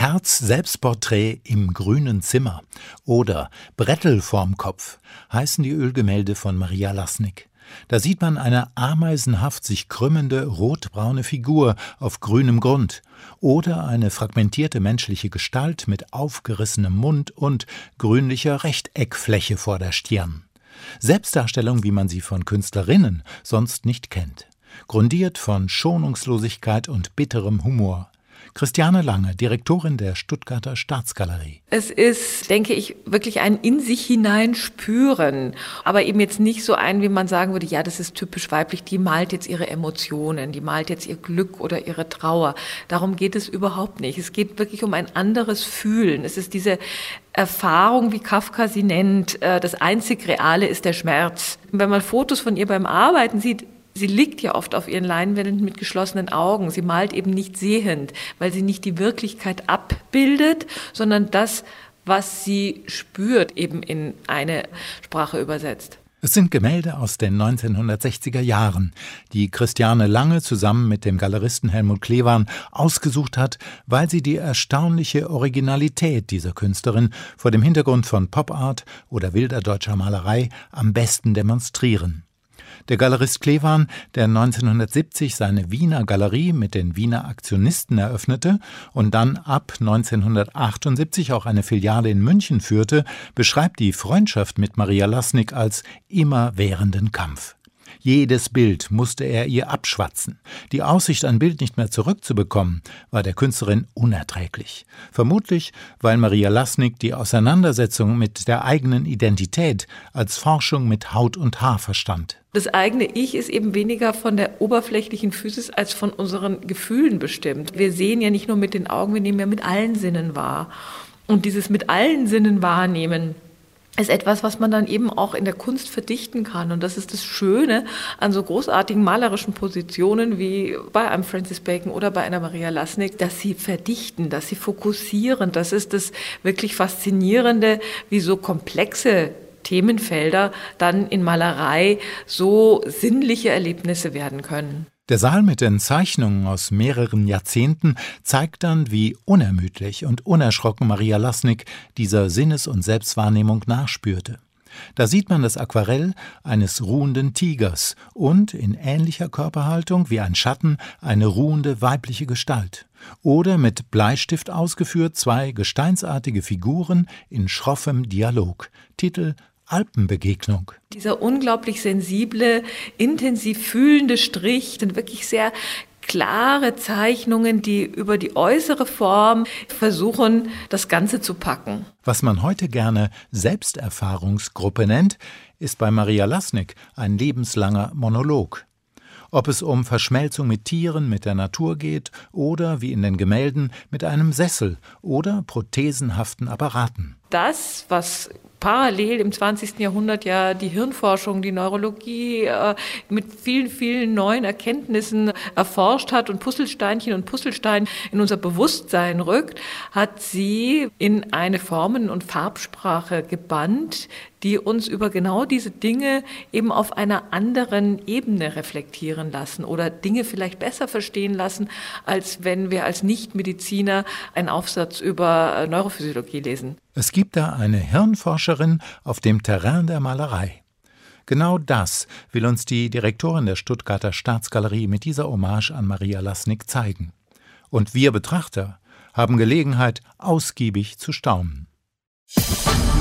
Herz-Selbstporträt im grünen Zimmer oder Brettel vorm Kopf heißen die Ölgemälde von Maria Laßnig. Da sieht man eine ameisenhaft sich krümmende rotbraune Figur auf grünem Grund oder eine fragmentierte menschliche Gestalt mit aufgerissenem Mund und grünlicher Rechteckfläche vor der Stirn. Selbstdarstellung, wie man sie von Künstlerinnen sonst nicht kennt. Grundiert von Schonungslosigkeit und bitterem Humor. Christiane Lange, Direktorin der Stuttgarter Staatsgalerie. Es ist, denke ich, wirklich ein in sich hineinspüren, aber eben jetzt nicht so ein, wie man sagen würde, ja, das ist typisch weiblich, die malt jetzt ihre Emotionen, die malt jetzt ihr Glück oder ihre Trauer. Darum geht es überhaupt nicht. Es geht wirklich um ein anderes Fühlen. Es ist diese Erfahrung, wie Kafka sie nennt, das einzig Reale ist der Schmerz. Wenn man Fotos von ihr beim Arbeiten sieht, sie liegt ja oft auf ihren Leinwänden mit geschlossenen Augen. Sie malt eben nicht sehend, weil sie nicht die Wirklichkeit abbildet, sondern das, was sie spürt, eben in eine Sprache übersetzt. Es sind Gemälde aus den 1960er Jahren, die Christiane Lange zusammen mit dem Galeristen Helmut Klewan ausgesucht hat, weil sie die erstaunliche Originalität dieser Künstlerin vor dem Hintergrund von Pop-Art oder wilder deutscher Malerei am besten demonstrieren. Der Galerist Klewan, der 1970 seine Wiener Galerie mit den Wiener Aktionisten eröffnete und dann ab 1978 auch eine Filiale in München führte, beschreibt die Freundschaft mit Maria Laßnig als immerwährenden Kampf. Jedes Bild musste er ihr abschwatzen. Die Aussicht, ein Bild nicht mehr zurückzubekommen, war der Künstlerin unerträglich. Vermutlich, weil Maria Laßnig die Auseinandersetzung mit der eigenen Identität als Forschung mit Haut und Haar verstand. Das eigene Ich ist eben weniger von der oberflächlichen Physis als von unseren Gefühlen bestimmt. Wir sehen ja nicht nur mit den Augen, wir nehmen ja mit allen Sinnen wahr. Und dieses mit allen Sinnen wahrnehmen ist etwas, was man dann eben auch in der Kunst verdichten kann. Und das ist das Schöne an so großartigen malerischen Positionen wie bei einem Francis Bacon oder bei einer Maria Laßnig, dass sie verdichten, dass sie fokussieren. Das ist das wirklich Faszinierende, wie so komplexe Themenfelder dann in Malerei so sinnliche Erlebnisse werden können. Der Saal mit den Zeichnungen aus mehreren Jahrzehnten zeigt dann, wie unermüdlich und unerschrocken Maria Laßnig dieser Sinnes- und Selbstwahrnehmung nachspürte. Da sieht man das Aquarell eines ruhenden Tigers und in ähnlicher Körperhaltung wie ein Schatten eine ruhende weibliche Gestalt. Oder mit Bleistift ausgeführt zwei gesteinsartige Figuren in schroffem Dialog. Titel Alpenbegegnung. Dieser unglaublich sensible, intensiv fühlende Strich sind wirklich sehr klare Zeichnungen, die über die äußere Form versuchen, das Ganze zu packen. Was man heute gerne Selbsterfahrungsgruppe nennt, ist bei Maria Laßnig ein lebenslanger Monolog. Ob es um Verschmelzung mit Tieren, mit der Natur geht oder, wie in den Gemälden, mit einem Sessel oder prothesenhaften Apparaten. Das, was parallel im 20. Jahrhundert ja die Hirnforschung, die Neurologie mit vielen, vielen neuen Erkenntnissen erforscht hat und Puzzlesteinchen und Puzzlestein in unser Bewusstsein rückt, hat sie in eine Formen- und Farbsprache gebannt, die uns über genau diese Dinge eben auf einer anderen Ebene reflektieren lassen oder Dinge vielleicht besser verstehen lassen, als wenn wir als Nichtmediziner einen Aufsatz über Neurophysiologie lesen. Es gibt da eine Hirnforscherin auf dem Terrain der Malerei. Genau das will uns die Direktorin der Stuttgarter Staatsgalerie mit dieser Hommage an Maria Laßnig zeigen. Und wir Betrachter haben Gelegenheit, ausgiebig zu staunen.